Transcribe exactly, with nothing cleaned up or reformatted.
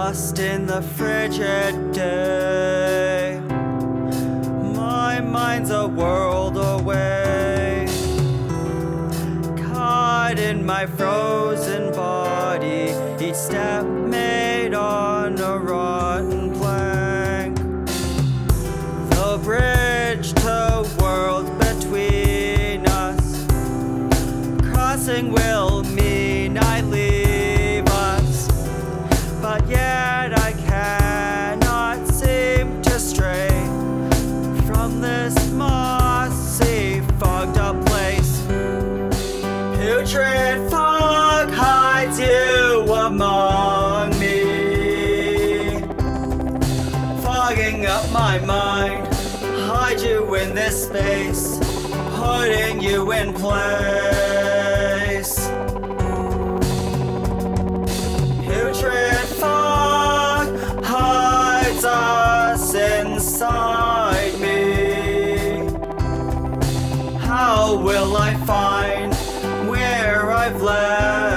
lost in the frigid day. My mind's a world away, caught in my frozen body, each step made on a rotten plank. The bridge to worlds between us, crossing will mean I leave us, but yet I cannot seem to stray from this mossy, fogged up place. Putrid fog hides you among me, fogging up my mind, hide you in this space, putting you in place. Putrid fog hides us inside me. How will I find where I've left